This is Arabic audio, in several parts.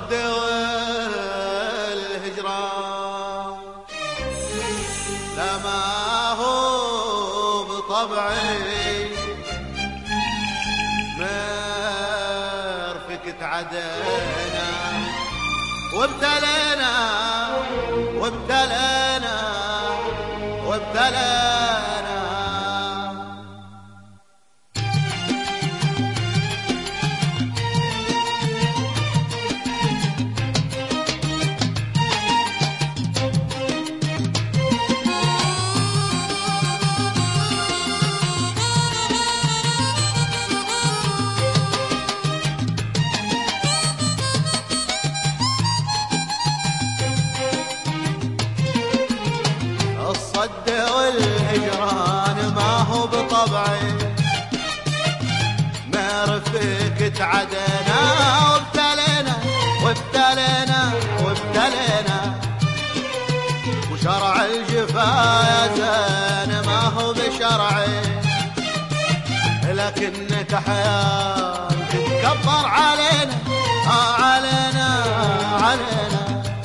الصد والهجران لما هو بطبعي مرفقت عدنا وابتلينا وابتلينا وابتلينا. الصد والهجران ما هو بطبعي مرفقت عدنا وابتلينا وابتلينا وابتلينا. وشرع الجفا يا زين ما هو بشرعي لكنك احيان تتكبر علينا علينا علينا.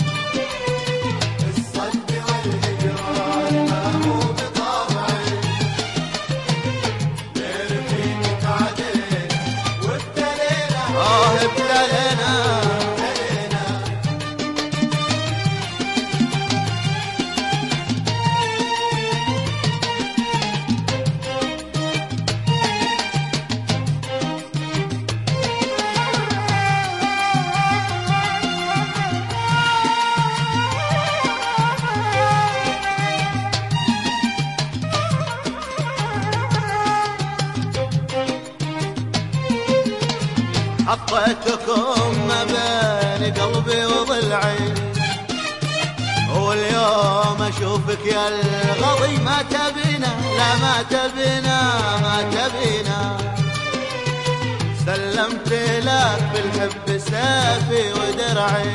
حطيتكم ما بين قلبي وضلعي واليوم اشوفك يا الغضي ما تبينا لا ما تبينا ما تبينا. سلمت لك بالحب سيفي ودرعي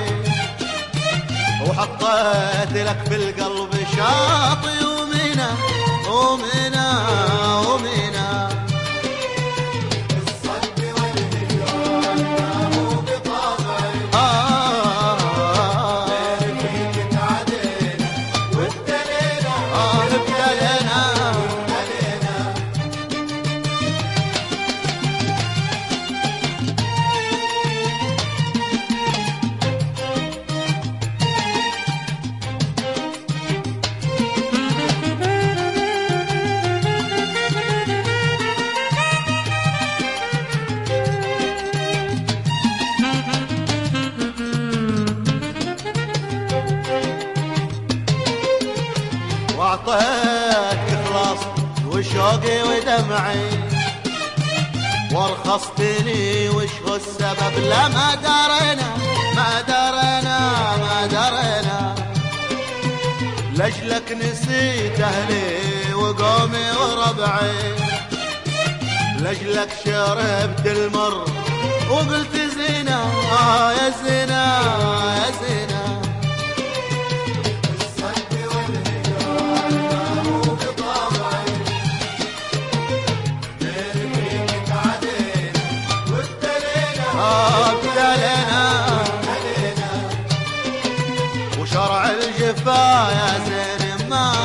وحطيت لك بالقلب شاطي ومنى ومنى ومنى. واعطيتك خلاص وشوقي ودمعي وارخصتني وش هو السبب لا ما درينا ما درينا ما درينا. لاجلك نسيت اهلي وقومي وربعي لاجلك شربت المر وقلت زينة يا زينة يا زينة. وشرع الجفا يا زين ما